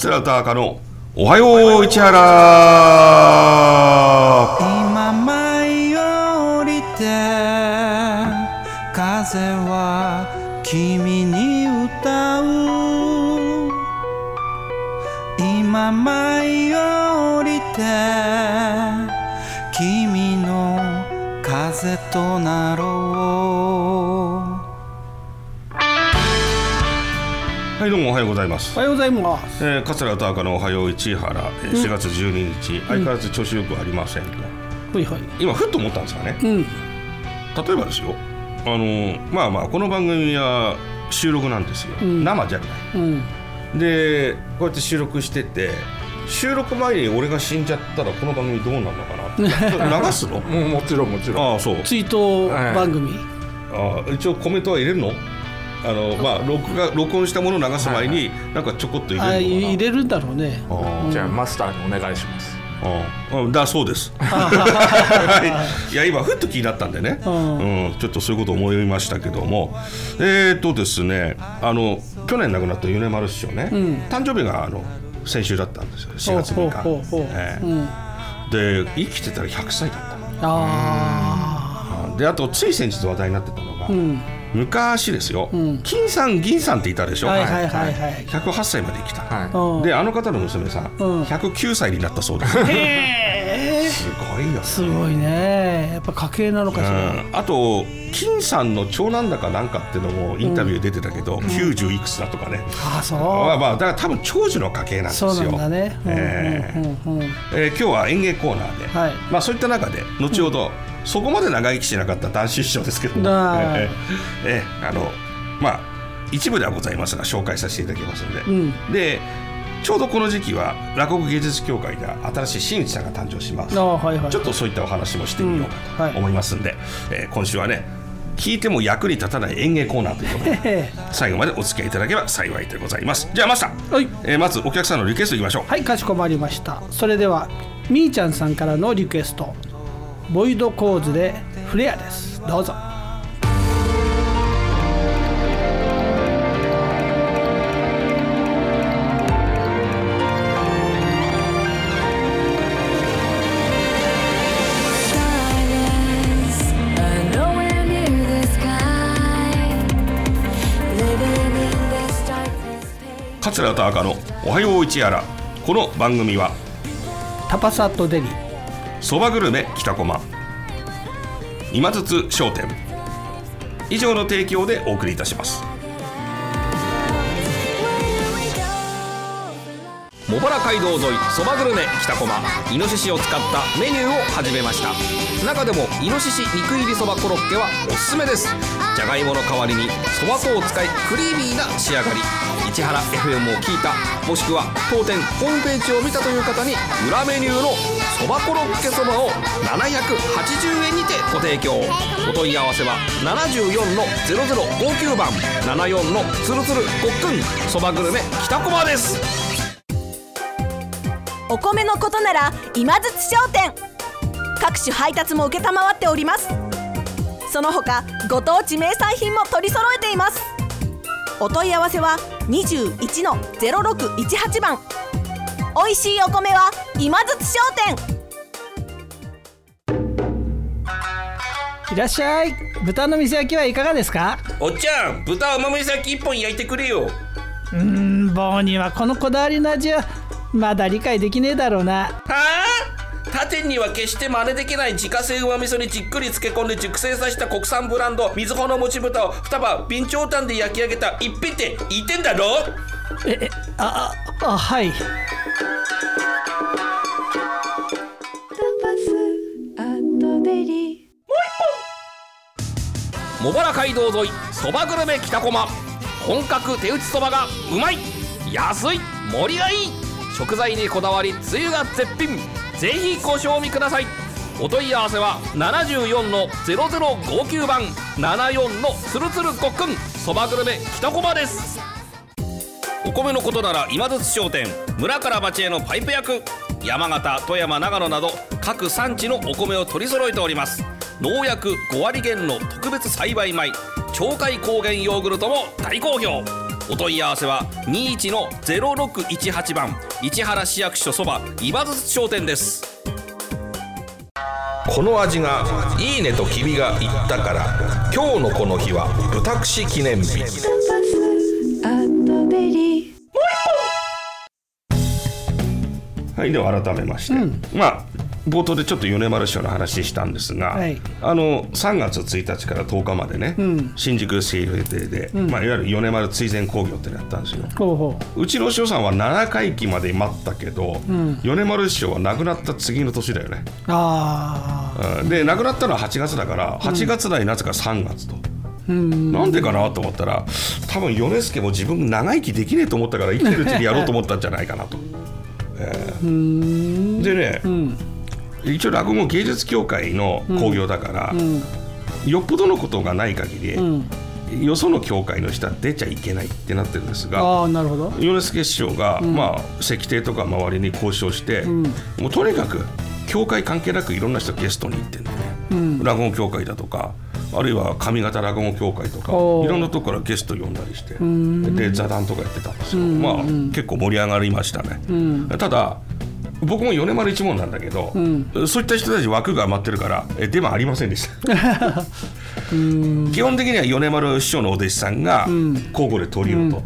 桂田中のおはよう市原。 今舞い降りて風は君に歌う。今舞い降りて君の風となろう。 はい、どうもおはようございます。 おはようございます。 桂田中のおはよう市原、4月12日、相変わらず調子よくありませんと、 はいはい、今ふっと思ったんですがね、例えばですよ、この番組は収録なんですよ、生じゃない、でこうやって収録してて、収録前に俺が死んじゃったらこの番組どうなるのかな流すのもちろんああ、そう、 追悼番組、 一応コメントは入れるの？録音したものを流す前になんかちょこっと入れるのかな。 入れるんだろうね。 じゃあマスターにお願いします。 だそうですいや今ふっと気になったんでね、ちょっとそういうこと思いましたけども、ですね、去年亡くなった米丸師匠ね、誕生日が先週だったんですよ、4月3日。で生きてたら100歳だったの。であとつい先日話題になってたのが、昔ですよ、金さん銀さんっていたでしょ、108歳まで生きた、であの方の娘さん、109歳になったそうです。すごいよね。 すごいね。やっぱ家系なのかしら。 あと金さんの長男だかなんかっていうのもインタビュー出てたけど、90いくつだとかね。 そう。 だから多分長寿の家系なんですよ。 そうなんだね。 今日は演芸コーナーで、そういった中で後ほど、そこまで長生きしなかった男子師匠ですけども、一部ではございますが紹介させていただきますので、でちょうどこの時期は落語芸術協会で新しい真打ちさんが誕生します。ちょっとそういったお話もしてみようかと思いますんで、今週はね、聞いても役に立たない演芸コーナーということで最後までお付き合いいただければ幸いでございます。じゃあマスター、まずお客さんのリクエストいきましょう。 はい、かしこまりました。それではみーちゃんさんからのリクエスト、ボイドコーズでフレアです。どうぞ。 桂田中のおはよう市原。この番組はタパサットデリ、 そばグルメ北駒、今津津商店以上の提供でお送りいたします。茂原街道沿いそばグルメ北駒、イノシシを使ったメニューを始めました。中でもイノシシ肉入りそばコロッケはおすすめです。じゃがいもの代わりにそば粉を使いクリーミーな仕上がり。市原 FM を聞いた、もしくは当店ホームページを見たという方に裏メニューのそばコロッケそばを780円にてご提供。お問い合わせは74-0059番74のつるつるごっくんそばグルメ北駒です。 お米のことなら今津商店、各種配達も承っております。その他ご当地名産品も取り揃えています。お問い合わせは21-0618番。おいしいお米は今津商店。 いらっしゃい。豚の水焼きはいかがですか？ おっちゃん、豚甘水焼き1本焼いてくれよ。 棒にはこのこだわりの味はまだ理解できねえだろうな。 はあ？他店には決して真似できない自家製うま味噌にじっくり漬け込んで熟成させた国産ブランドみずほのもち豚を2葉備長炭で焼き上げた一品って言ってんだろ。 はい。 茂原街道沿いそばグルメ北駒、本格手打ちそばがうまい、安い、盛りがいい、食材にこだわりつゆが絶品。ぜひご賞味ください。お問い合わせは74-0059番74のつるつるごっくんそばグルメ北駒です。お米のことなら今津商店、村から町へのパイプ役、山形、富山、長野など各産地のお米を取り揃えております。農薬5割減の特別栽培米、鳥海高原ヨーグルトも大好評。 お問い合わせは21-0618番市原市役所そば今津商店です。 この味がいいねと君が言ったから、今日のこの日は豚串記念日。はい、では改めまして、まあ冒頭でちょっと米丸師匠の話したんですが、はい、3月1日から10日までね、新宿セール予定で、まあ、いわゆる米丸追善興行ってやったんですよ。うちの師匠さんは7回忌まで待ったけど、米丸師匠は亡くなった次の年だよね。で亡くなったのは8月だから8月内なぜか3月と、なんでかなと思ったら、多分米助も自分長生きできねえと思ったから生きてるうちにやろうと思ったんじゃないかなと。でね、一応落語芸術協会の興行だから、よっぽどのことがない限り、よその協会の人は出ちゃいけないってなってるんですが、米助師匠が、まあ、石庭とか周りに交渉して、もうとにかく協会関係なくいろんな人ゲストに行ってんだよね、落語協会だとか、あるいは上方落語協会とかいろんなとこからゲスト呼んだりして、で座談とかやってたんですよ。まあ結構盛り上がりましたね。ただ僕も米丸一門なんだけど、そういった人たち枠が余ってるから出番ありませんでした基本的には米丸師匠のお弟子さんが交互で鳥を取って、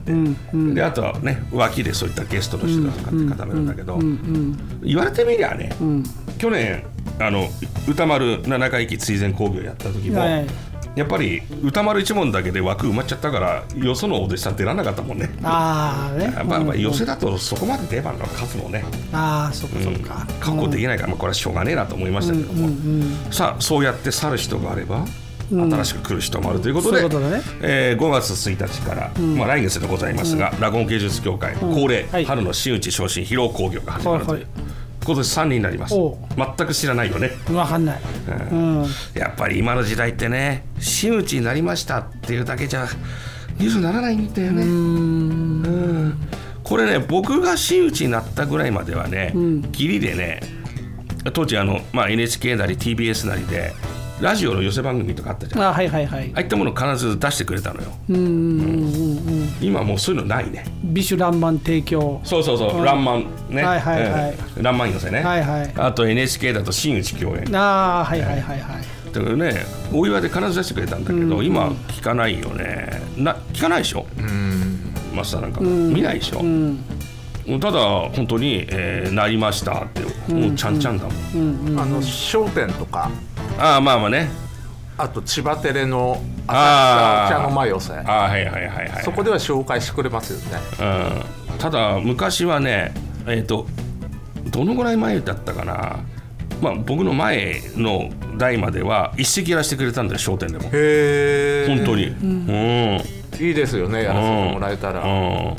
であとはね脇でそういったゲストの人だとかって固めるんだけど、言われてみりゃね、去年歌丸7回忌追善興行やった時も、やっぱり歌丸一門だけで枠埋まっちゃったから、よそのお弟子さん出らなかったもんね。まあ寄せだとそこまで出番の数もね、 そっかそっか、 確保できないから、これはしょうがねえなと思いましたけども、さあそうやって去る人があれば新しく来る人もあるということで、5月1日から、まあ、来月でございますが、落語芸術協会恒例、春の真打ち昇進披露興行が始まるという、今年3人になります。全く知らないよね。 分かんない、 やっぱり今の時代ってね、真打ちになりましたっていうだけじゃニュースにならないんだよね。これね、僕が真打ちになったぐらいまではね、ギリでね、当時まあ、NHK なり TBS なりでラジオの寄せ番組とかあったじゃん。ああいったものを必ず出してくれたのよ。今もうそういうのないね。 美酒爛漫提供。 そう爛漫ね。爛漫寄せね。あと NHK だと真打ち共演。だからね、お祝いで必ず出してくれたんだけど、今聞かないよね。聞かないでしょ。マスターなんか見ないでしょ。ただ本当になりましたってもうちゃんちゃんだもん。 笑点とか。 まあね。 あと千葉テレの朝茶の間寄せ、そこでは紹介してくれますよね。 ただ昔はね、どのぐらい前だったかな、まあ、僕の前の代までは一席やらせてくれたんだよ、笑点でも。本当に、 いいですよね、やらせてもらえたら。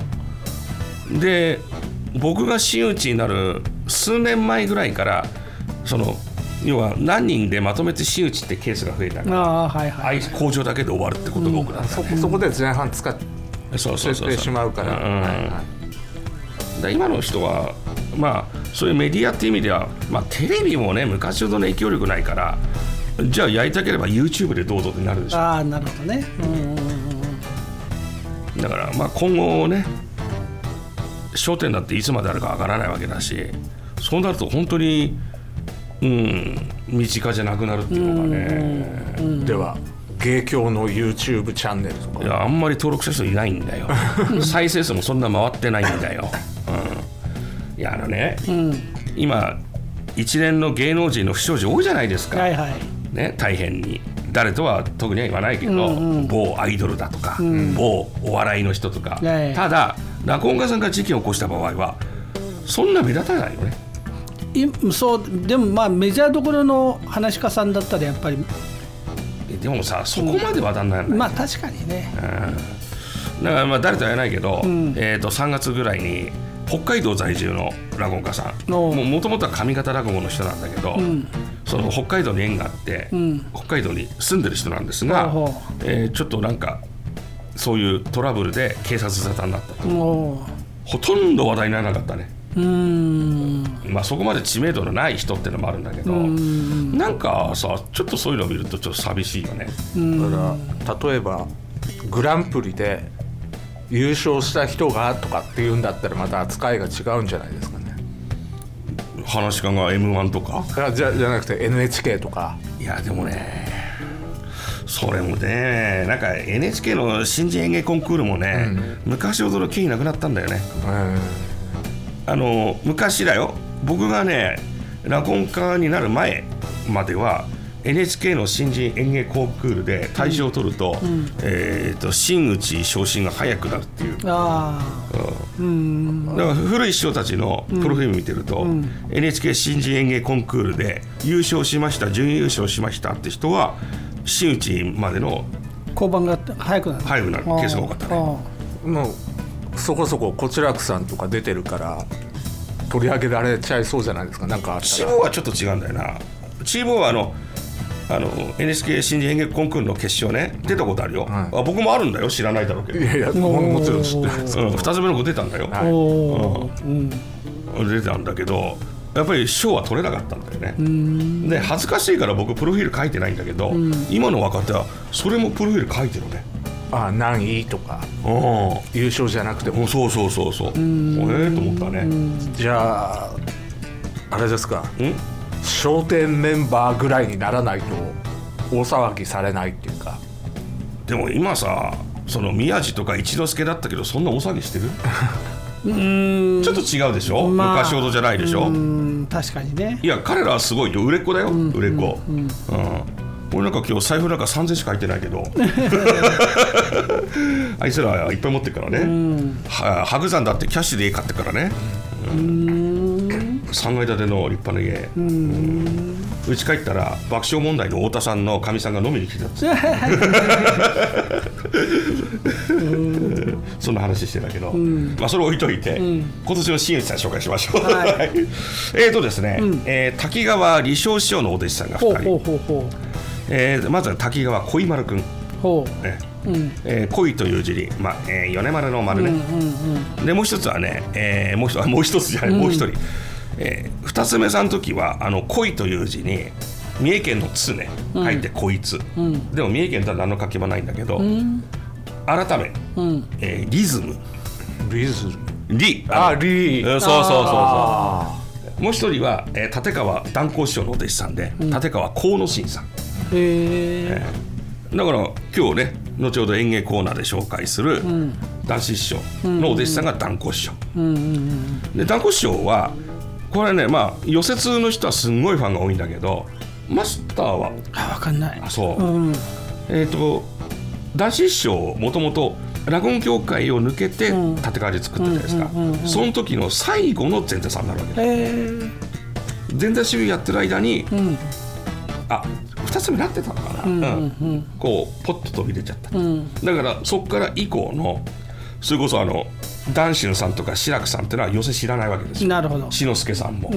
で僕が真打ちになる数年前ぐらいから、要は何人でまとめて真打ちってケースが増えたから、工場だけで終わるってことが多くなった、ね。 そこで前半使ってしまうから。 今の人は、まあ、そういうメディアっていう意味では、まあ、テレビもね昔ほどの影響力ないから、じゃあやりたければ YouTube でどうぞってなるでしょ。 なるほどね。 だから、まあ、今後ね、笑点だっていつまであるかわからないわけだし、そうなると本当に身近じゃなくなるっていうのがね。 では芸協の YouTube チャンネルとか。 いや、あんまり登録者数いないんだよ再生数もそんな回ってないんだよ。いやね、今一連の芸能人の不祥事多いじゃないですか。ね、大変に誰とは特には言わないけど、某アイドルだとか、某お笑いの人とか、ただ落語家さんが事件を起こした場合はそんな目立たないよね。 そうでもまあメジャーどころの噺家さんだったらやっぱりでもさ、そこまで話題にならない、 まあ確かにね。 だからまあ誰とは言わないけど、3月ぐらいに北海道在住の落語家さん、もともとは上方落語の人なんだけど、その北海道に縁があって、北海道に住んでる人なんですが、ちょっとなんかそういうトラブルで警察沙汰になったと。ほとんど話題にならなかったね。まあ、そこまで知名度のない人ってのもあるんだけど、なんかさ、ちょっとそういうのを見るとちょっと寂しいよね。 だから例えばグランプリで優勝した人がとかっていうんだったらまた扱いが違うんじゃないですかね。 話し家が M1 とかじゃなくて NHK とか。 いやでもねそれもねなんか NHK の新人演芸コンクールもね、昔ほどの権威なくなったんだよね。昔だよ僕がね落語家になる前まではNHK の新人演芸コンクールで大賞を取ると、真打ち昇進が早くなるっていう。だから古い師匠たちのプロフィール見てると、NHK 新人演芸コンクールで優勝しました準優勝しましたって人は真打ちまでの交番が早くなるケースが多かったね。 もうそこそここちらくさんとか出てるから取り上げられちゃいそうじゃないですか。なんかあったらチーボーはちょっと違うんだよな。チーボーはNHK 新人演芸コンクールの決勝ね出たことあるよ、僕もあるんだよ知らないだろうけど。 いやもちろん知ってます、 2つ目の子出たんだよ、出たんだけどやっぱり賞は取れなかったんだよね。で恥ずかしいから僕プロフィール書いてないんだけど、今の若手はそれもプロフィール書いてるね。 何位とか優勝じゃなくても。 そうと思ったね。 じゃああれですか、笑点メンバーぐらいにならないと大騒ぎされないっていうか。 でも今さその宮治とか一之輔だったけどそんな大騒ぎしてるちょっと違うでしょ、昔ほどじゃないでしょ。 確かにね。 いや彼らはすごいよ売れっ子だよ、売れっ子。俺なんか今日財布なんか3000しか入ってないけどあいつらはいっぱい持ってるからね。白山だってキャッシュで家買ってるからね。3階建ての立派な家。うち帰ったら爆笑問題の太田さんのかみさんが飲みに来てたんですそんな話してたけど、それ置いといて、今年の真打ちさん紹介しましょう。ですね、滝川李承師匠のお弟子さんが2人。まずは滝川小井丸くん。恋という字に、米丸の丸ね。でもう一つはね、もう一つじゃない、もう一人。二つ目さんの時は恋という字に三重県の津ね書いてこいつ、でも三重県とは何の書きもないんだけど、改め、リズムリそうもう一人は、立川談光師匠のお弟子さんで、立川幸之進さん。だから今日ね後ほど演芸コーナーで紹介する談志師匠のお弟子さんが談光師匠で、談光師匠はこれね寄せ通の人はすんごいファンが多いんだけど、マスターは分かんない。 談志師匠もともと落語協会を抜けて立川で作ってたですか、その時の最後の前座さんになるわけです。前座修行やってる間に、2つ目なってたのかな、こうポッと飛び出ちゃった、だからそこから以降のそれこそ談春さんとか志らくさんってのは寄せ知らないわけですよ。 なるほど。 志の輔さんも。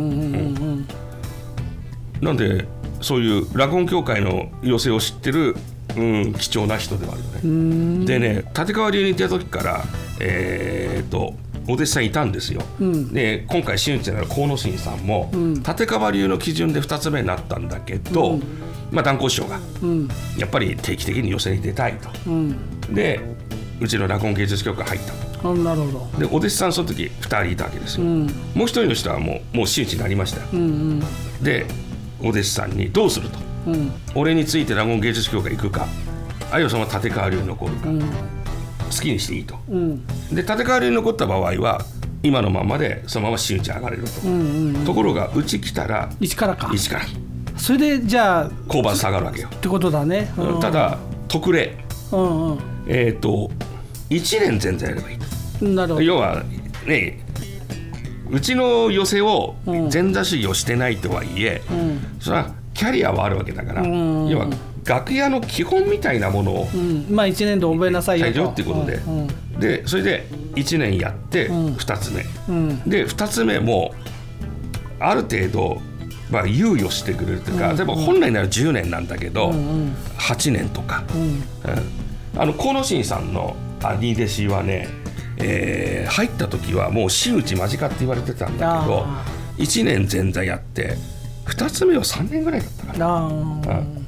なんでそういう落語協会の寄せを知ってる、貴重な人ではあるよね。でね立川流に行った時からお弟子さんいたんですよ。で今回真打ちになる河野進さんも、立川流の基準で2つ目になったんだけど、談光師匠が、やっぱり定期的に寄せに出たいと、でうちの落語芸術協会入った。 なるほど。 でお弟子さんその時2人いたわけですよ。もう一人の人はもう真打ちになりましたよ。でお弟子さんにどうすると、俺について落語芸術協会行くか、あるいはその立川流に残るか、好きにしていいと、で立川流に残った場合は今のままでそのまま真打ち上がれると、ところがうち来たら一からか。 一からそれでじゃあ交番下がるわけよってことだね。 ただ特例、1年前座やればいいと。 なるほど。 要はねうちの寄せを前座修行してないとはいえ、それはキャリアはあるわけだから、要は楽屋の基本みたいなものを、 1年で覚えなさいよとっていうことで、でそれで1年やって2つ目、で2つ目もある程度猶予してくれるというか、例えば本来なら10年なんだけど、8年とか、河野進さんの兄弟子はね、入った時はもう真打ち間近って言われてたんだけど、1年前座やって2つ目は3年ぐらいだったかな。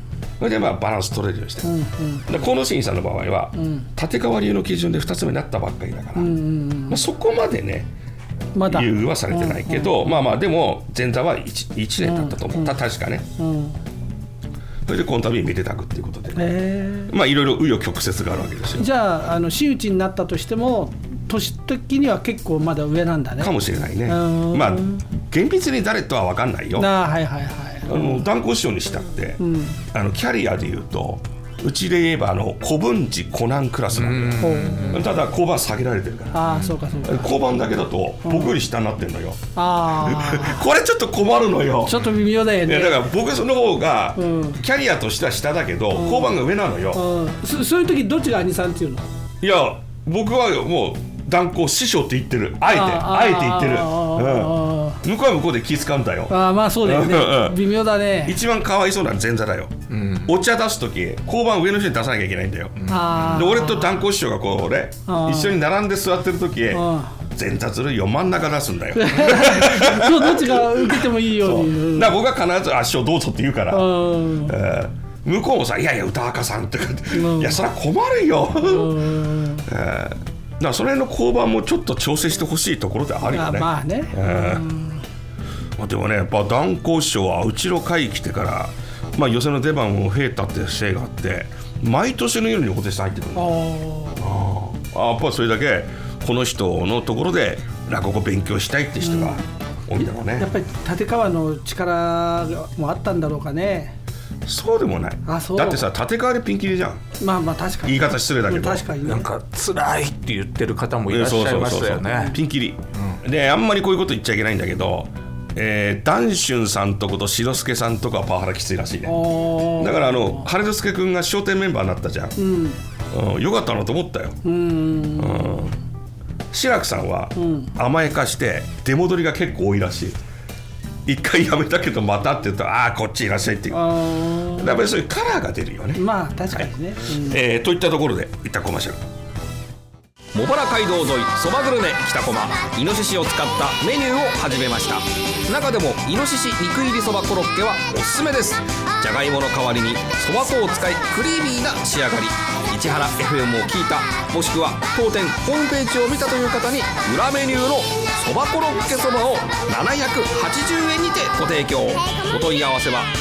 それでまあバランス取れるようにしてる、で河野慎さんの場合は、立川流の基準で2つ目になったばっかりだから、まあ、そこまでねまだ優遇はされてないけど、まあまあでも前座は 1年経ったと思った、確かね、それでこの度めでたくっていうことで、まあいろいろ紆余曲折があるわけですよ。 じゃあ真打ちになったとしても年的には結構まだ上なんだね。 かもしれないね。まあ厳密に誰とは分かんないよ。 はいはいはい。 断交師匠にしたって、キャリアでいうとうちで言えば古文治コナンクラスなんだよ。ただ交番下げられてるから。 そうかそうか。 交番だけだと僕より下になってるのよ。これちょっと困るのよ。 ちょっと微妙だよね。 だから僕その方がキャリアとしては下だけど、交番が上なのよ。 そういう時どっちが兄さんっていうの？ いや僕はもう断交師匠って言ってる。あえて言ってる。向こうは向こうで気使うんだよ。 まあそうだよね。微妙だね。 一番かわいそうなのは前座だよ。お茶出す時交番上の人に出さなきゃいけないんだよ。で俺と断交師匠がこうね一緒に並んで座ってる時前座ずるいよ真ん中出すんだよ。 どっちが受けてもいいように。 だから僕は必ず師匠どうぞって言うから。向こうもさいやいや歌赤さんっていやそれは困るよ。だからその辺の交番もちょっと調整してほしいところであるよね。 まあね。 でもねやっぱ断交師匠はうちの会来てから、まあ、寄席の出番も増えたってせいがあって毎年のようにお弟子さん入ってくる。やっぱそれだけこの人のところで落語勉強したいって人が多いんだろうね。 やっぱり立川の力もあったんだろうかね。 そうでもない。だってさ立川でピンキリじゃん。 まあ確かに言い方失礼だけど、 確かに、ね、 なんか辛いって言ってる方もいらっしゃいましたよね。 ピンキリ、であんまりこういうこと言っちゃいけないんだけど、談春さんとこと志の輔さんとかはパワハラきついらしいね。だから羽之助君が笑点メンバーになったじゃん、よかったなと思ったよ。志らくさんは甘やかして出戻りが結構多いらしい。一回やめたけどまたって言うとこっちいらっしゃいっていう、やっぱりそういうカラーが出るよね。 まあ確かにね、 といったところでいったコマーシャル。 茂原街道沿いそばグルメ北駒イノシシを使ったメニューを始めました。中でもイノシシ肉入りそばコロッケはおすすめです。じゃがいもの代わりにそば粉を使いクリーミーな仕上がり。市原 FM を聞いたもしくは当店ホームページを見たという方に裏メニューのそばコロッケそばを780円にてご提供。お問い合わせは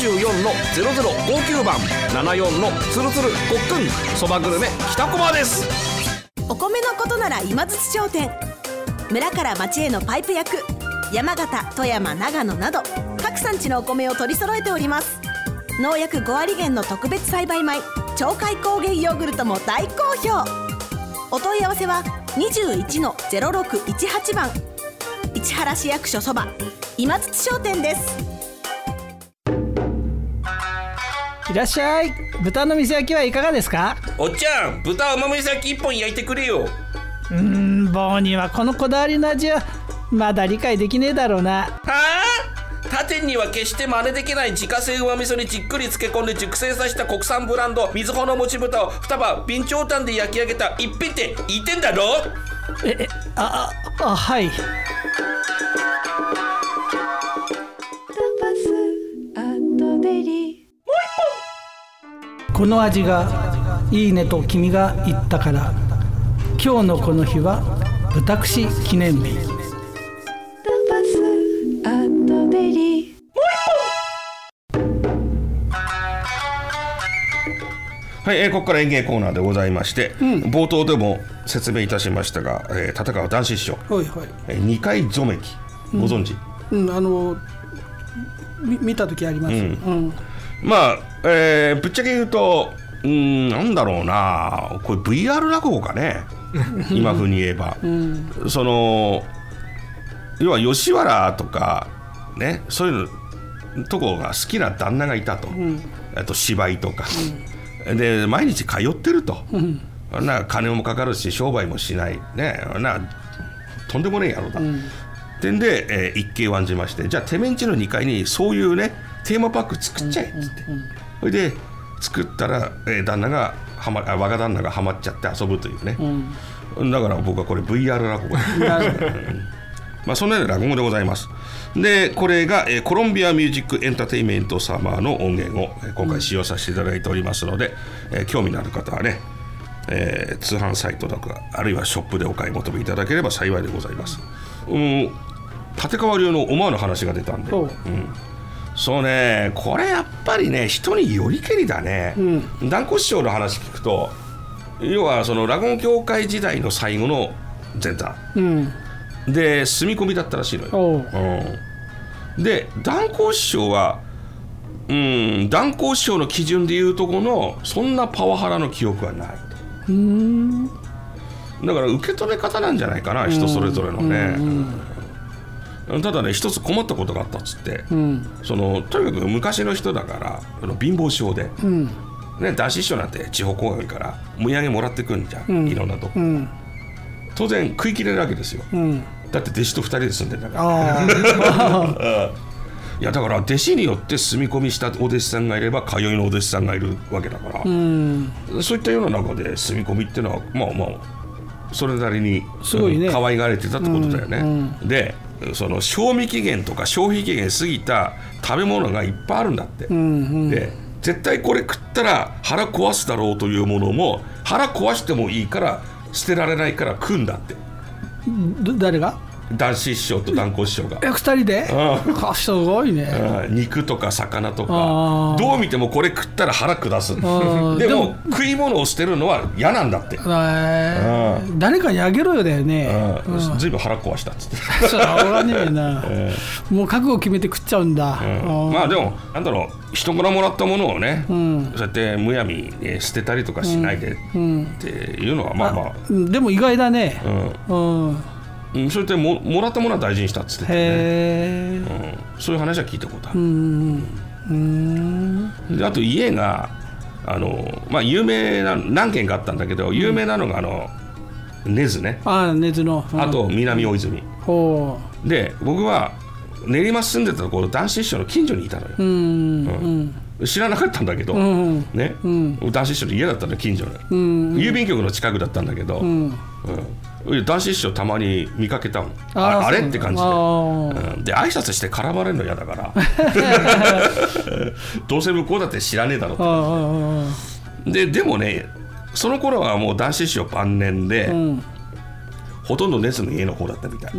74-0059番74のつるつるごっくんそばグルメ北駒です。 お米のことなら今津商店。村から町へのパイプ役山形、富山、長野など各産地のお米を取り揃えております。農薬5割減の特別栽培米鳥海高原ヨーグルトも大好評。お問い合わせは21-0618番市原市役所そば今津商店です。 いらっしゃい。豚の店焼きはいかがですか？ おっちゃん豚甘め焼き1本焼いてくれよ。 棒にはこのこだわりの味はまだ理解できねえだろうな。 はあ？他店には決して真似できない自家製うま味噌にじっくり漬け込んで熟成させた国産ブランドみずほのもち豚を2羽備長炭で焼き上げた一品って言ってんだろ。 はい。この味がいいねと君が言ったから今日のこの日は豚串記念日。 はい、ここから演芸コーナーでございまして、冒頭でも説明いたしましたが、立川談志師匠、2回ぞめきご存知？ 見た時あります。 まあ、ぶっちゃけ言うとなんだろうな、これ VR 落語かね今風に言えば、その要は吉原とかねそういうとこが好きな旦那がいたと、あと芝居とか、で毎日通ってると、金もかかるし商売もしないね、とんでもねえ野郎だ、ってんで、一計案じまして、じゃあてめんちの2階にそういうねテーマパーク作っちゃえっつって、それで作ったら、若旦那がハマっちゃって遊ぶというね、だから僕はこれ VR 落語そのような落語でございます。でこれが、コロンビアミュージックエンターテインメント様の音源を、今回使用させていただいておりますので、興味のある方はね、通販サイトとかあるいはショップでお買い求めいただければ幸いでございます。立川流の思わぬ話が出たんで、そうね、これやっぱりね人によりけりだね。團子師匠の話聞くと、要はその落語協会時代の最後の前座、で住み込みだったらしいのよ。で團子師匠は團子師匠の基準でいうとこのそんなパワハラの記憶はないと。だから受け止め方なんじゃないかな、人それぞれのね。ただね、一つ困ったことがあったっつって、とにかく昔の人だから貧乏症で、男子師匠なんて地方公演からお土産もらってくんじゃん、いろんなとこ、当然食い切れるわけですよ、だって弟子と2人で住んでんだからいやだから弟子によって住み込みしたお弟子さんがいれば通いのお弟子さんがいるわけだから、そういったような中で住み込みっていうのはまあそれなりにすごい、ね、可愛がられてたってことだよね、でその賞味期限とか消費期限過ぎた食べ物がいっぱいあるんだって、で絶対これ食ったら腹壊すだろうというものも腹壊してもいいから捨てられないから食うんだって。 誰が？ 男子師匠と團子師匠が 2人で、すごいね、 肉とか魚とかどう見てもこれ食ったら腹下す。でも食い物を捨てるのは嫌なんだって。 誰かにあげろよだよね。 ずいぶん腹壊したっつってそれはねえなもう覚悟決めて食っちゃうんだ。 まあでもなんだろう、人からもらったものをね、そうやってむやみに捨てたりとかしないでっていうのはまあでも意外だね。 それってもらったものは大事にしたっつってて、そういう話は聞いたことある。であと家が有名な何軒かあったんだけど、有名なのが根津ね。 根津の、 あと南大泉で、僕は練馬住んでたところ男子師匠の近所にいたのよ。知らなかったんだけど、ね、男子師匠の家だったの近所の、郵便局の近くだったんだけど、男子師匠たまに見かけたの。あれって感じで、で挨拶して絡まれるの嫌だからどうせ向こうだって知らねえだろって。でもね、その頃はもう男子師匠晩年で、ほとんど根津の家の方だったみたい。で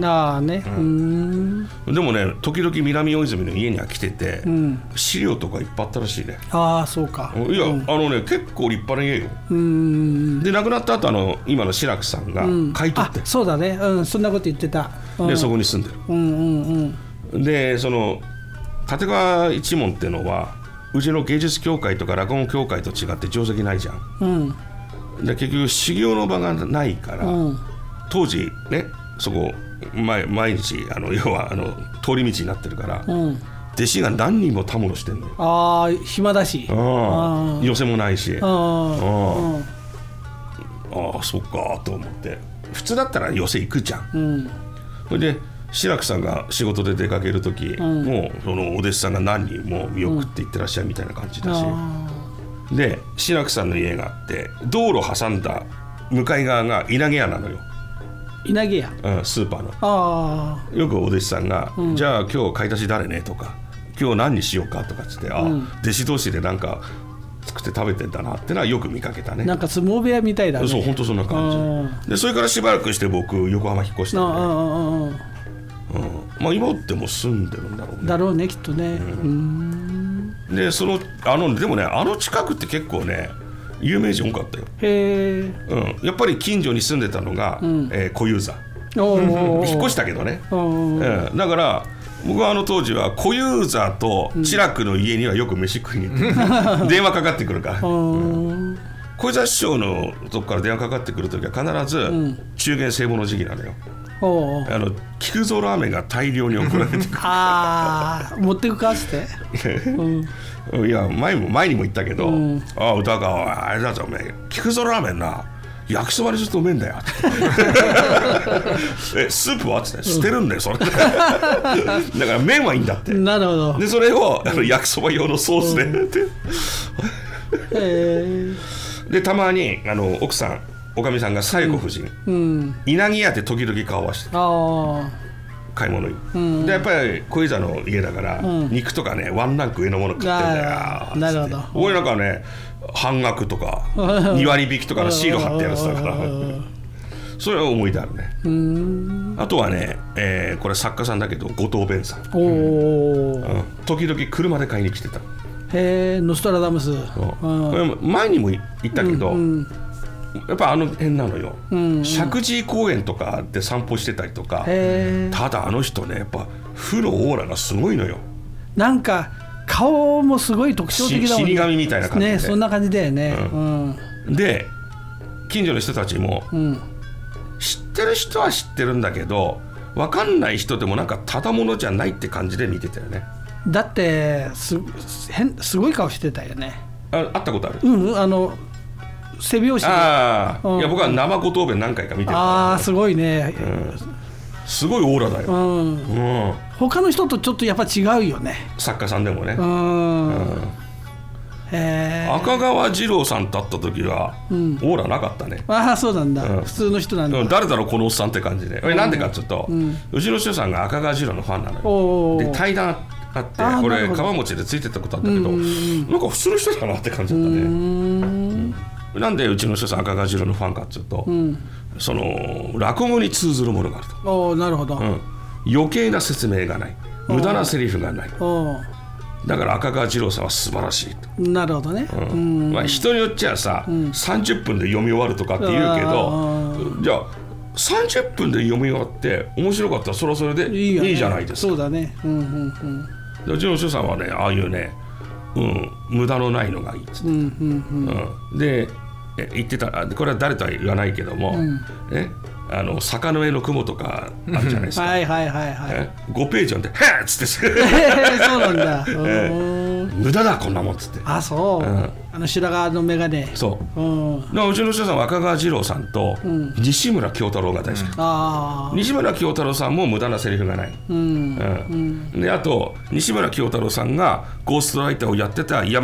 もね、時々南大泉の家には来てて、資料とかいっぱいあったらしいね。 そうか。 いや、結構立派な家よ。で亡くなった後今の志らくさんが買い取って、 そうだね、そんなこと言ってた。 でそこに住んでる。でその立川一門ってのはうちの芸術協会とか落語協会と違って定石ないじゃん。で結局修行の場がないから、当時ね、そこ毎日要は通り道になってるから、弟子が何人もたむろしてんのよ。 暇だし、 寄せもないし、そっかと思って、普通だったら寄せ行くじゃん。それで志らくさんが仕事で出かける時、もうそのお弟子さんが何人も見送って行ってらっしゃるみたいな感じだし、で志らくさんの家があって、道路挟んだ向かい側が稲毛屋なのよ。 稲毛屋、 スーパーの。よくお弟子さんが、じゃあ今日買い出し誰ねとか、今日何にしようかとかっつって、弟子同士でなんか作って食べてんだなってのはよく見かけたね。 なんか相撲部屋みたいだね。 そう、本当そんな感じで、それからしばらくして僕横浜引っ越したんで、今でも住んでるんだろうね。 だろうね、きっとね。 ででもね、近くって結構ね有名人多かったよ。やっぱり近所に住んでたのが、小遊三。引っ越したけどね。だから僕は当時は小遊三と志らくの家にはよく飯食いに行って電話かかってくるから、小遊三師匠のとこから電話かかってくるときは必ず中元聖母の時期なのよ。菊蔵ラーメンが大量に送られてくる。 持ってくかっつって。 いや前にも言ったけど、歌川あれだぞお前、菊蔵ラーメンな焼きそばにするとうめえんだよスープはっつって捨てるんだよそれだから麺はいいんだって。 なるほど。 でそれを焼きそば用のソースででたまに奥さんおかみさんが紗友子夫人、稲城屋って時々顔合わせて、 買い物に、でやっぱり小遊三の家だから、肉とかねワンランク上のもの食ってんだよ。 なるほど。 俺なんかね半額とか2割引きとかのシール貼ってやるやつだからそれは思い出あるね。あとはね、これ作家さんだけど後藤弁さん、時々車で買いに来てた。 へえ、ノストラダムス。 これ前にも言ったけど、やっぱあの辺なのよ、石神井公園とかで散歩してたりとか。ただあの人ねやっぱ負のオーラがすごいのよ。 なんか顔もすごい特徴的だもんね。 死神みたいな感じで、 ね、そんな感じだよね。 で近所の人たちも、知ってる人は知ってるんだけど分かんない人でもなんかただものじゃないって感じで見てたよね。 だってすごい顔してたよね。 会ったことある？ 背拍子で。 いや僕は生後藤弁何回か見てるから、 すごいね、 すごいオーラだよ、 他の人とちょっとやっぱ違うよね、 作家さんでもね。赤川次郎さんと会った時は、オーラなかったね。 そうなんだ、普通の人なんだ。 誰だろうこのおっさんって感じで。なんでかっていうと、うちの師匠さんが赤川次郎のファンなのよ。で対談あって、これ川持でついてったことあったけど、なんか普通の人だなって感じだったね。なんでうちの師匠さん赤川次郎のファンかっていうと、その落語に通ずるものがあると。 なるほど、 余計な説明がない、無駄なセリフがない。だから赤川次郎さんは素晴らしいと。 なるほどね。 人によっちゃさ、30分で読み終わるとかって言うけど、じゃあ30分で読み終わって面白かったらそれはそれでいいじゃないですか。 そうだね。 うちの師匠さんはねああいうね、無駄のないのがいいっつって、で言ってた。これは誰とは言わないけども、坂の上の雲とかあるじゃないですか。5ページ読んで「へっ!」っつってそうなんだ。 無駄だこんなもんっつって。 そう、白髪の眼鏡。 そう、うちの師匠さんは赤川次郎さんと西村京太郎が大好き。西村京太郎さんも無駄なセリフがない。であと西村京太郎さんがゴーストライターをやってたいや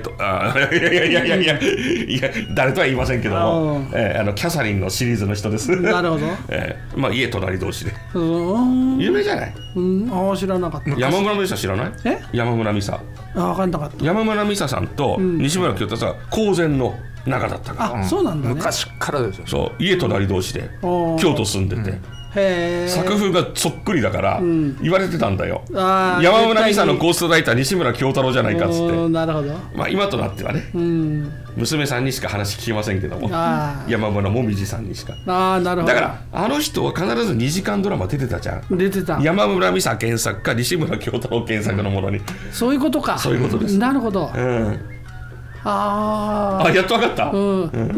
誰とは言いませんけども、キャサリンのシリーズの人です。 なるほど。 家隣同士で有名じゃない。 知らなかった。 山村美沙知らない？山村美沙。 分かんなかった。 山村美沙さんと西村京太さんは公然の仲だったから。 そうなんだね。 昔からですよ。 そう、家隣同士で京都住んでて、作風がそっくりだから言われてたんだよ。山村美沙のゴーストライター西村京太郎じゃないかっつって。 なるほど。 今となってはね、娘さんにしか話聞きませんけども、山村もみじさんにしか。 なるほど。 だからあの人は必ず2時間ドラマ出てたじゃん。 出てた。 山村美沙原作か西村京太郎原作のものに。 そういうことか。 そういうことです。 なるほど。 やっと分かった。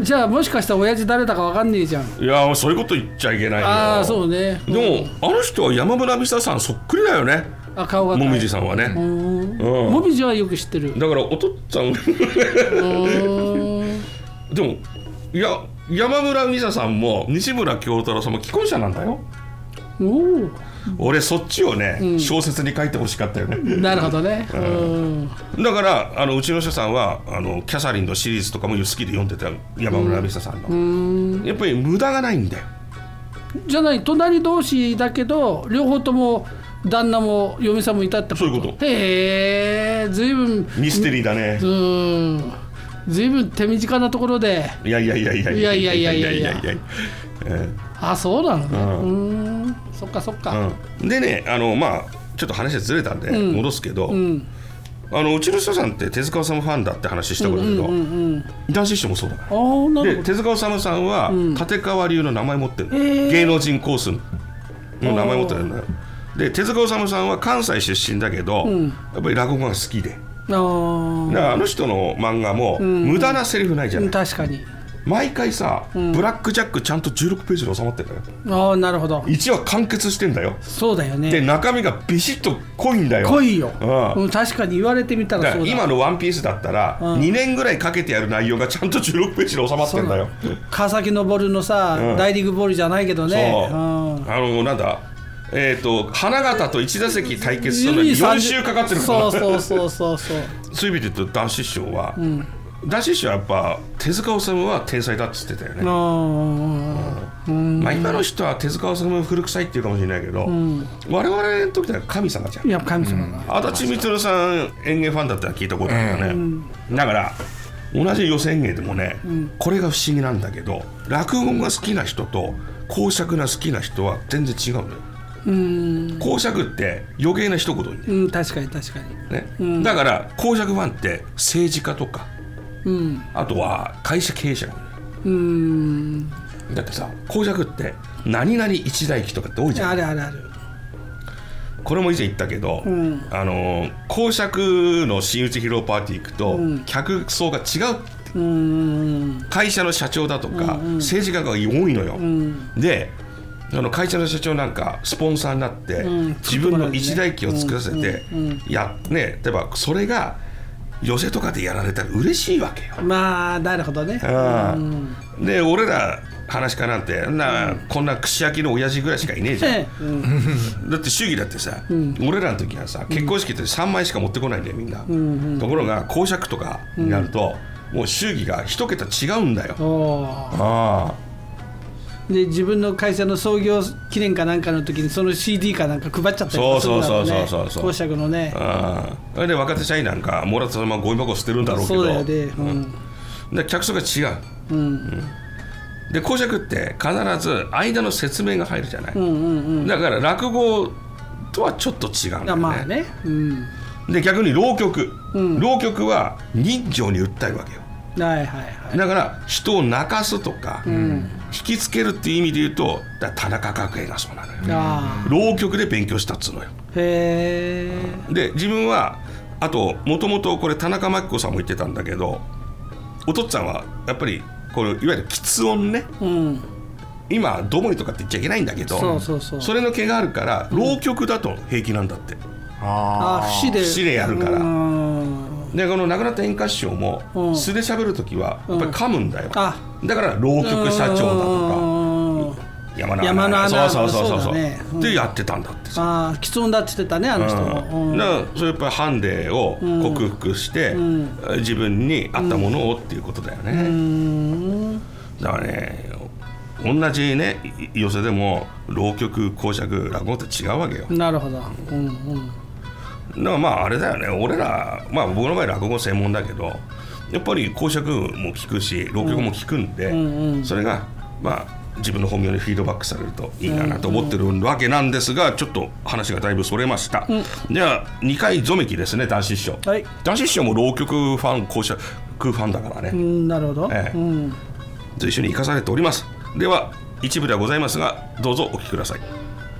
じゃあもしかしたら親父誰だか分かんねえじゃん。 いやそういうこと言っちゃいけないよ。 そうね。 でもあの人は山村美沙さんそっくりだよね。 顔が。 もみじさんはね。 もみじはよく知ってる。 だからお父っつぁんでも山村美沙さんも西村京太郎さんも既婚者なんだよ。俺そっちをね、小説に書いてほしかったよね。 なるほどね。 だからうちの師匠さんはキャサリンのシリーズとかも好きで読んでた山村美沙さんの。やっぱり無駄がないんだよ。 じゃない隣同士だけど両方とも旦那も嫁さんもいたってこと。 そういうこと。 へえ、ずいぶんミステリーだね。 ずいぶん手短なところで。 いやそうなのね。そっかそっか。 でねちょっと話がずれたんで戻すけど、うちの人さんって手塚治虫ファンだって話したことだけど、男子師匠もそうだから。で手塚治虫さんは立川流の名前持ってる、芸能人コースの名前持ってるんだよ。で手塚治虫さんは関西出身だけど、やっぱり落語が好きで、だからあの人の漫画も無駄なセリフないじゃない。 確かに毎回さ、ブラックジャックちゃんと16ページで収まってるんだよ。 なるほど。 1話完結してんだよ。 そうだよね。 で中身がビシッと濃いんだよ。 濃いよ。確かに言われてみたらそうだ。 今のワンピースだったら、2年ぐらいかけてやる内容がちゃんと16ページで収まってんだよ。 川崎昇のさ、大リーグボールじゃないけどね。 なんだ花形と1打席対決するのに4週かかってるから。そういう意味で言うと男子師匠は、男子師匠はやっぱ手塚治虫は天才だっつってたよね。 まあ、今の人は手塚治虫古臭いっていうかもしれないけど、我々の時は神様じゃん。 いや神様が、 足立光さん演芸ファンだったら聞いたことあるよね、だから同じ寄席演芸でもね、これが不思議なんだけど、落語が好きな人と講釈が好きな人は全然違うのよ。講釈って余計な一言にね、 確かに、 ね、だから講釈ファンって政治家とか、あとは会社経営者なのよ。だってさ、講釈って何々一代記とかって多いじゃん。 ある。 これも以前言ったけど、講釈の真打ち披露パーティー行くと、客層が違うって、会社の社長だとか、政治家が多いのよ、で会社の社長なんかスポンサーになって、自分の一代記を作らせて、例えばそれが寄席とかでやられたら嬉しいわけよ。 まあなるほどね。 で俺ら話家なんてこんな串焼きの親父ぐらいしかいねえじゃん、だって祝儀だってさ、俺らの時はさ、結婚式って3枚しか持ってこないんだよみんな、ところが講釈とかになると、もう祝儀が一桁違うんだよ。 で自分の会社の創業記念かなんかの時にその CD かなんか配っちゃったりするんだろうね、講釈のね。 それで若手社員なんかもらったままゴミ箱捨てるんだろうけど、 そうだよね、 で客層が違う、で講釈って必ず間の説明が入るじゃない、だから落語とはちょっと違うんだよね。 まあね、 で逆に浪曲、浪曲は人情に訴えるわけよ。だから人を泣かすとか、引きつけるっていう意味で言うと、田中角栄がそうなのよ。浪曲で勉強したっつうのよ。で自分はあともともとこれ田中真紀子さんも言ってたんだけど、お父っつぁんはやっぱりこれいわゆる喫音ね、今どもりとかって言っちゃいけないんだけど、それの毛があるから浪曲だと平気なんだって。節でやるから。でこの亡くなった演歌師匠も素で喋るときはやっぱり噛むんだよ。だから浪曲社長だとか山の穴、そうでやってたんだってさ。 きつ音だって言ってたね、あの人も。 だからそれやっぱりハンデを克服して、自分に合ったものをっていうことだよね。だからね、同じね寄席でも浪曲講釈落語って違うわけよ。 なるほど。 だからまああれだよね、俺ら、まあ僕の場合落語専門だけど、やっぱり講釈も聞くし浪曲も聞くんで、それがまあ自分の本業にフィードバックされるといいなと思ってるわけなんですが、ちょっと話がだいぶそれました。じゃあ2回ぞめきですね、男子師匠。男子師匠も浪曲ファン、講釈ファンだからね。 なるほど。 と一緒に生かされております。では一部ではございますが、どうぞお聞きください。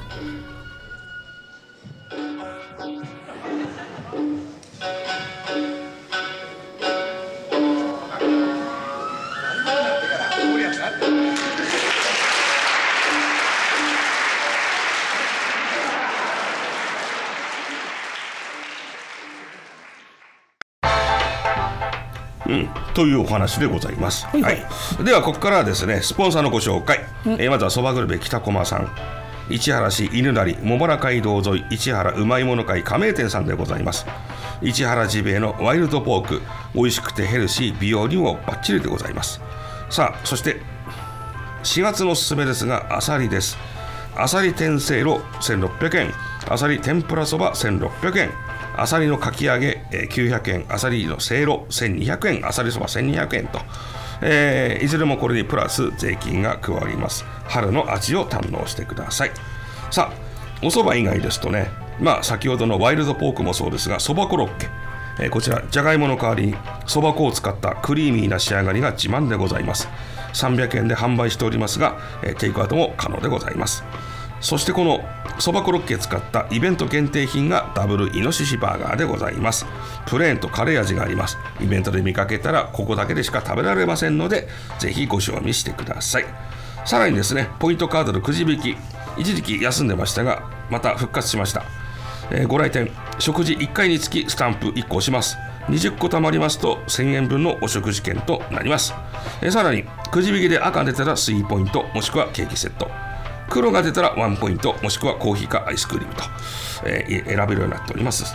というお話でございます。ではここからはですね、スポンサーのご紹介。まずはそばグルメ北駒さん、市原市犬成茂原街道沿い市原うまいもの会加盟店さんでございます。市原ジビエのワイルドポーク、美味しくてヘルシー、美容にもバッチリでございます。さあそして4月のおすすめですが、あさりです。あさり天せいろ1600円、あさり天ぷらそば1600円、あさりのかき揚げ900円、あさりのせいろ1200円、あさりそば1200円と、いずれもこれにプラス税金が加わります。春の味を堪能してください。さあお蕎麦以外ですとね、まあ先ほどのワイルドポークもそうですが、そばコロッケ、こちらじゃがいもの代わりにそば粉を使ったクリーミーな仕上がりが自慢でございます。300円で販売しておりますが、テイクアウトも可能でございます。そしてこのそばコロッケ使ったイベント限定品がダブルイノシシバーガーでございます。プレーンとカレー味があります。イベントで見かけたらここだけでしか食べられませんので、ぜひご賞味してください。さらにですね、ポイントカードのくじ引き、一時期休んでましたがまた復活しました。ご来店食事1回につきスタンプ1個押します。20個貯まりますと1000円分のお食事券となります。さらにくじ引きで赤出たら3ポイント、もしくはケーキセット、黒が出たら1ポイント、もしくはコーヒーかアイスクリームと、選べるようになっております。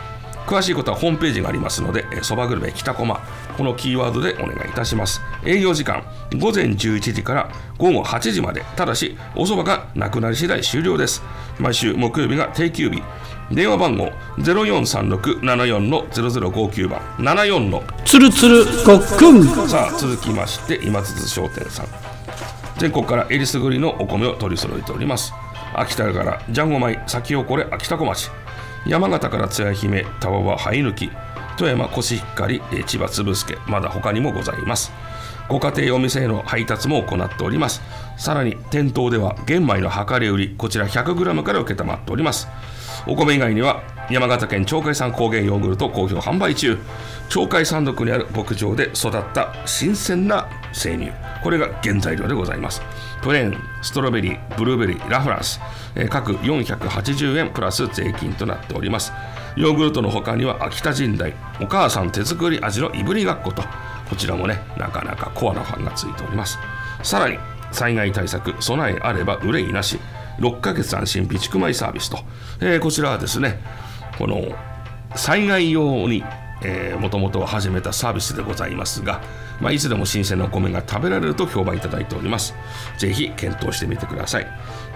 詳しいことはホームページがありますので、そばグルメ北駒、このキーワードでお願いいたします。営業時間午前11時から午後8時まで、ただしおそばがなくなり次第終了です。毎週木曜日が定休日。電話番号 043674-0059 番74のつるつるごっくん。 さあ続きまして今津商店さん、全国からえりすぐりのお米を取り揃えております。秋田からジャンゴ米咲き誇れ秋田小町、山形からつや姫たわわ灰抜き、富山コシヒカリ千葉つぶすけ、まだ他にもございます。ご家庭お店への配達も行っております。さらに店頭では玄米の量り売り、こちら 100g から受けたまっております。お米以外には山形県鳥海産高原ヨーグルト好評販売中。鳥海山麓にある牧場で育った新鮮な生乳、これが原材料でございます。プレーン、ストロベリー、ブルーベリー、ラフランス、各480円プラス税金となっております。ヨーグルトの他には秋田神代お母さん手作り味のいぶりがっこと、こちらもねなかなかコアなファンがついております。さらに災害対策備えあれば憂いなし6ヶ月安心備蓄米サービスと、こちらはですねこの災害用にもともと始めたサービスでございますが、いつでも新鮮なお米が食べられると評判いただいております。ぜひ検討してみてください。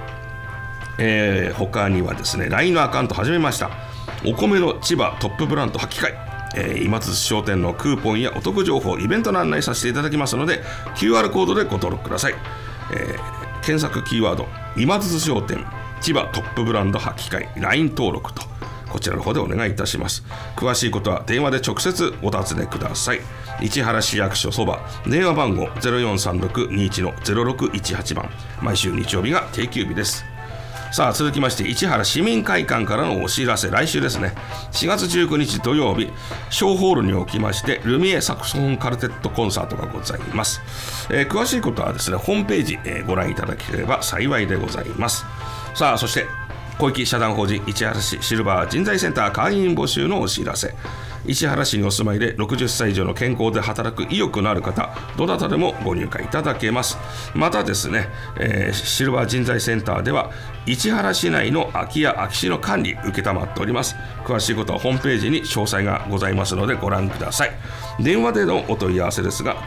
他にはですね LINE のアカウント始めました。お米の千葉トップブランド発揮会、今津商店のクーポンやお得情報イベントの案内させていただきますので QR コードでご登録ください。検索キーワード今津商店千葉トップブランド発揮会 LINE 登録とこちらの方でお願いいたします。詳しいことは電話で直接お尋ねください。市原市役所そば電話番号 043621-0618 番、毎週日曜日が定休日です。さあ続きまして市原市民会館からのお知らせ、来週ですね4月19日土曜日小ホールにおきましてルミエサクソフォンカルテットコンサートがございます。詳しいことはですねホームページ、ご覧いただければ幸いでございます。さあそして公益社団法人市原市シルバー人材センター会員募集のお知らせ。市原市にお住まいで60歳以上の健康で働く意欲のある方、どなたでもご入会いただけます。またですね、シルバー人材センターでは市原市内の空き家空き地の管理受けたまっております。詳しいことはホームページに詳細がございますのでご覧ください。電話でのお問い合わせですが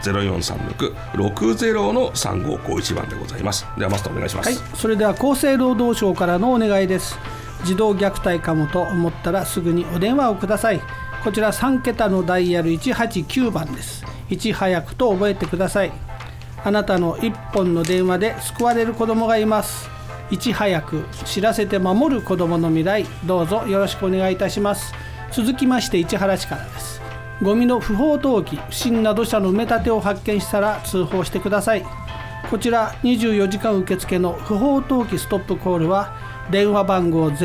0436-60-3551 番でございます。ではマスターお願いします。 はい、それでは厚生労働省からのお願いです。児童虐待かもと思ったらすぐにお電話をください。こちら3桁のダイヤル189番です。いち早くと覚えてください。あなたの1本の電話で救われる子どもがいます。いち早く知らせて守る子どもの未来、どうぞよろしくお願いいたします。続きまして市原市からです。ゴミの不法投棄、不審な土砂の埋め立てを発見したら通報してください。こちら24時間受付の不法投棄ストップコールは電話番号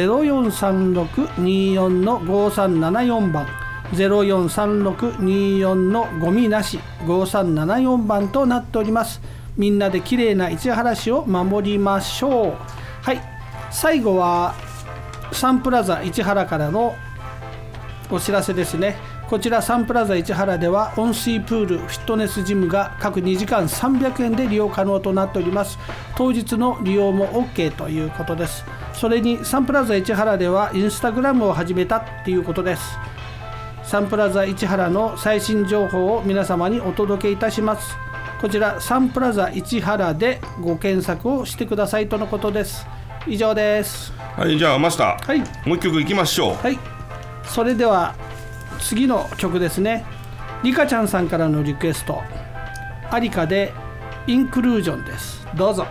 043624-5374 番043624のゴミなし5374番となっております。みんなできれいな市原市を守りましょう。はい、最後はサンプラザ市原からのお知らせですね。こちらサンプラザ市原では温水プールフィットネスジムが各2時間300円で利用可能となっております。当日の利用も OK ということです。それにサンプラザ市原ではインスタグラムを始めたっていうことです。サンプラザ市原の最新情報を皆様にお届けいたします。こちらサンプラザ市原でご検索をしてくださいとのことです。以上です。 はい、じゃあマスター、 はい、 もう一曲いきましょう。 はい、それでは次の曲ですね。リカちゃんさんからのリクエスト、アリカでインクルージョンです。どうぞ。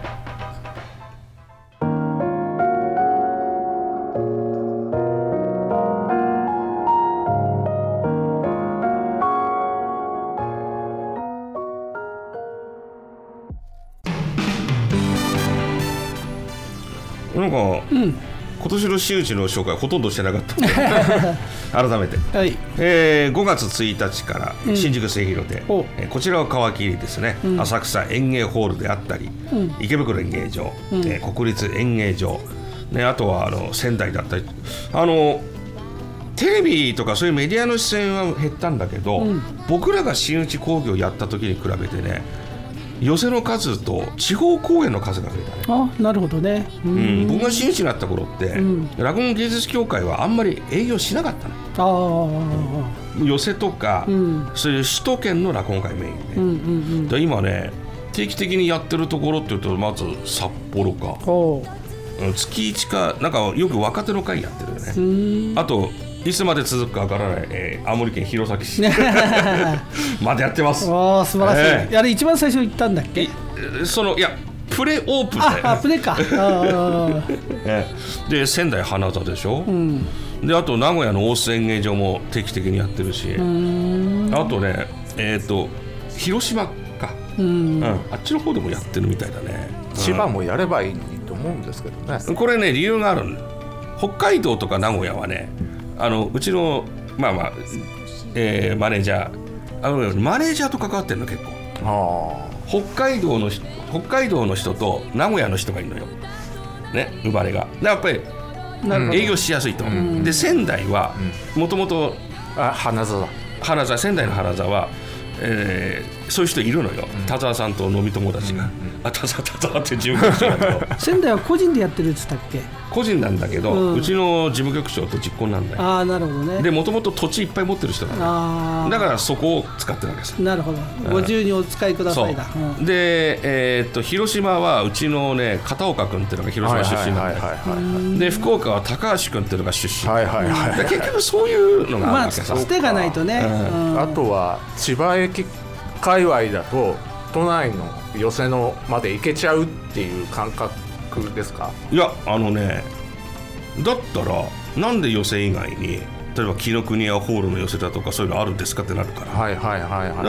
なんか、今年の真打ちの紹介ほとんどしてなかったので改めて、 はい、 5月1日から新宿末広で、こちらを皮切りですね、浅草園芸ホールであったり、池袋演芸場、国立演芸場、ね、あとは仙台だったり、テレビとかそういうメディアの出演は減ったんだけど、僕らが真打ち興行やった時に比べてね、寄席の数と地方公演の数が増えたね。 あ、なるほどね。 僕が真打ちになった頃って、落語芸術協会はあんまり営業しなかった寄席とか、そういう首都圏の落語会メインね、で今ね定期的にやってるところっていうとまず札幌か月1かなんかよく若手の会やってるよね。あといつまで続くかわからない、青森県弘前市までやってます。 素晴らしい、あれ一番最初行ったんだっけ？ いやプレオープンだよ。 プレかで仙台花座でしょ、であと名古屋の大須演芸場も定期的にやってるし、あとね広島か、あっちの方でもやってるみたいだね。 千葉もやればいいのにと思うんですけどね。 これね理由があるんだ。北海道とか名古屋はねうちのマネージャーマネージャーと関わってるの結構。北海道の人と名古屋の人がいるのよ、ね、生まれがやっぱり営業しやすいと、で仙台はもともと仙台の花座は、そういう人いるのよ、田沢さんと飲み友達が、田沢って事務局長だけど仙台は個人でやってるって言ったっけ？ 個人なんだけど、うちの事務局長と実行なんだよ。 なるほどね。 でもともと土地いっぱい持ってる人なんだよ。だからそこを使ってるわけです。 なるほど、ご自由にお使いくださいだ。 で、広島はうちのね片岡君っていうのが広島出身なんだよ。で福岡は高橋君っていうのが出身、結局そういうのがあるわけさ。 つてがないとね、 あとは千葉駅界隈だと都内の寄席のまで行けちゃうっていう感覚ですか？ いやだったらなんで寄席以外に例えば紀ノ国屋ホールの寄席だとかそういうのあるんですかってなるから、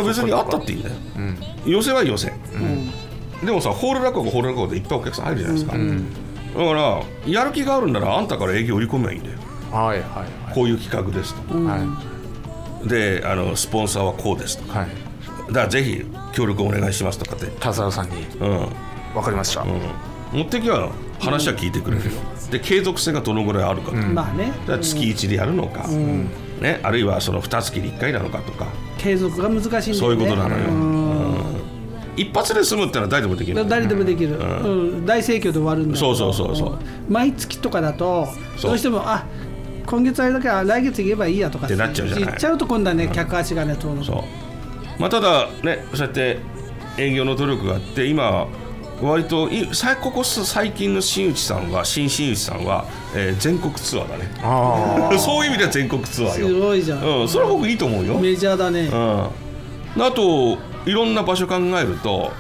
別にあったっていいんだよ、寄席は寄席、でもさホール落語でいっぱいお客さん入るじゃないですか、だからやる気があるんならあんたから営業売り込めばいいんだよ、こういう企画ですと、でスポンサーはこうですとか、だからぜひ協力お願いしますとかって田沢さんに、分かりました、 持ってきゃ話は聞いてくれるよ、で継続性がどのぐらいあるかと、だから月1でやるのか、ね、あるいはその2月に1回なのかとか継続が難しいんだよね。 そういうことなのよ、一発で済むってのは誰でもできる、 誰でもできる、大盛況で終わるんだけど、 そう毎月とかだとどうしても今月あれだから来月行けばいいやとかってなっちゃうじゃない。 言っちゃうと今度はね、客足がね遠のく。 ただねそうやって営業の努力があって今割とここ最近の新内さんは、全国ツアーだね。そういう意味では全国ツアーよ。 すごいじゃん。 それは僕いいと思うよ。 メジャーだね。 あといろんな場所考えると、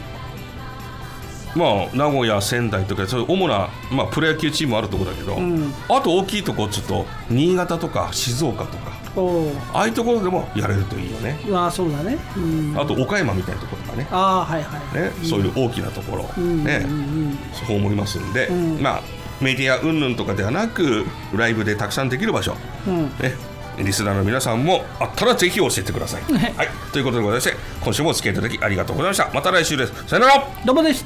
名古屋、仙台とかそういう主な、プロ野球チームあるところだけど、あと大きいとこちょっと新潟とか静岡とか、ああいうところでもやれるといいよね。 そうだね。 あと岡山みたいなところとかね。そういう大きなところ、そう思いますんで、メディア云々とかではなくライブでたくさんできる場所、リスナーの皆さんもあったらぜひ教えてください。ということでございまして、今週もお付き合いいただきありがとうございました。また来週です。さよなら。 どうもでした。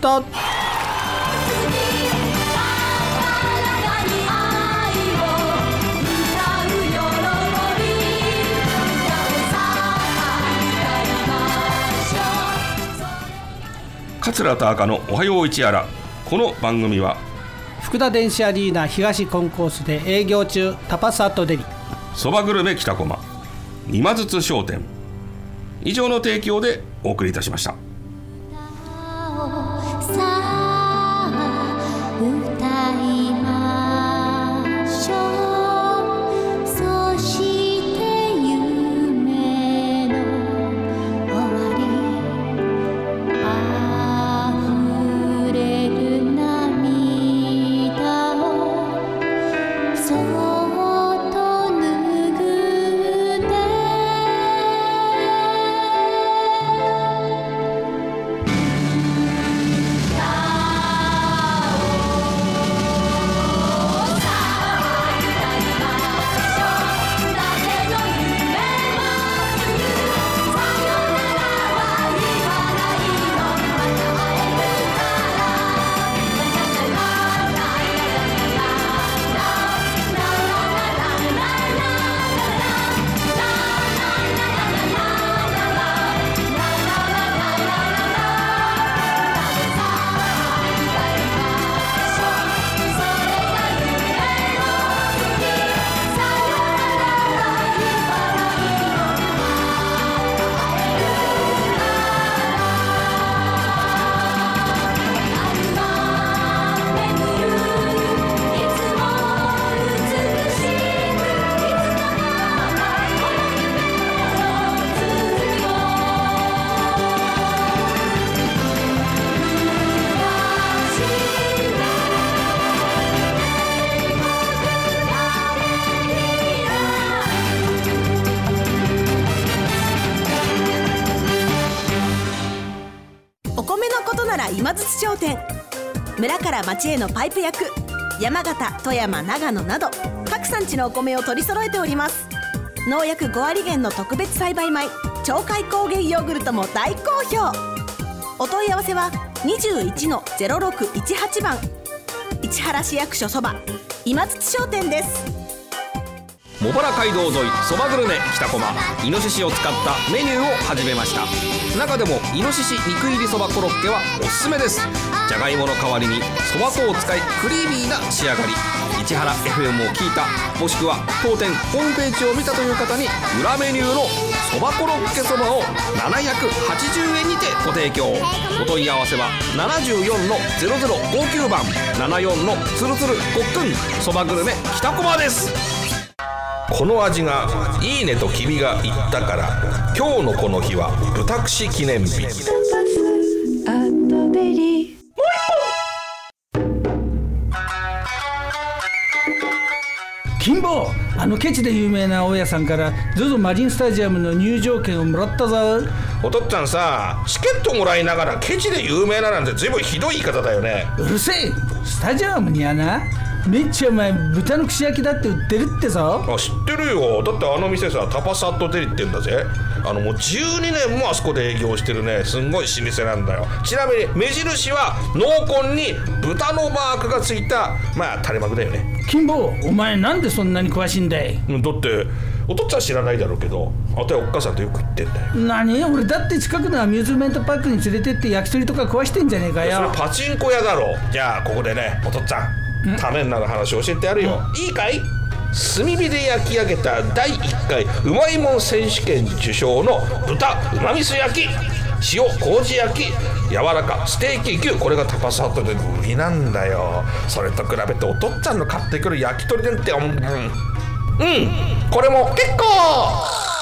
桂田赤のおはよう市原。この番組は福田電子アリーナ東コンコースで営業中、タパスアットデリ、 そばグルメ北駒、今津津商店以上の提供でお送りいたしました。 原今津商店、村から町へのパイプ役、山形、富山、長野など各産地のお米を取り揃えております。農薬5割減の特別栽培米鳥海高原ヨーグルトも大好評。お問い合わせは 21-0618 番、市原市役所そば今津商店です。 茂原街道沿いそばグルメ北駒、イノシシを使ったメニューを始めました。中でもイノシシ肉入りそばコロッケはおすすめです。じゃがいもの代わりにそば粉を使いクリーミーな仕上がり。市原 FM を聞いた、もしくは当店ホームページを見たという方に裏メニューのそばコロッケそばを780円にてご提供。お問い合わせは 74-0059 番、74のつるつるごっくんそばグルメ北駒です。この味がいいねと君が言ったから、今日のこの日は豚串記念日。 金坊、ケチで有名な大家さんから ZOZO マリンスタジアムの入場券をもらったぞ。 おとっつぁんさ、チケットもらいながらケチで有名ななんて随分ひどい言い方だよね。 うるせえ。スタジアムにはな、めっちゃうまい豚の串焼きだって売ってるってさ。 知ってるよ。だってあの店さ、タパサットデリって言うんだぜ。もう12年もあそこで営業してるね、すんごい老舗なんだよ。ちなみに目印は濃紺に豚のマークがついた、垂れ幕だよね。 金坊、お前なんでそんなに詳しいんだい。 だってお父っつぁん知らないだろうけど、あとはおっかさんとよく行ってんだよ。 何、俺だって近くのアミューズメントパークに連れてって焼き鳥とか食わしてんじゃねえかよ。 それパチンコ屋だろ。じゃあここでね、お父っつぁんためになる話教えてやるよ。いいかい。炭火で焼き上げた第1回うまいもん選手権受賞の豚うまみそ焼き、塩麹焼き、柔らかステーキ牛、これがタパスハットで売りなんだよ。それと比べてお父っつぁんの買ってくる焼き鳥なんてこれも結構。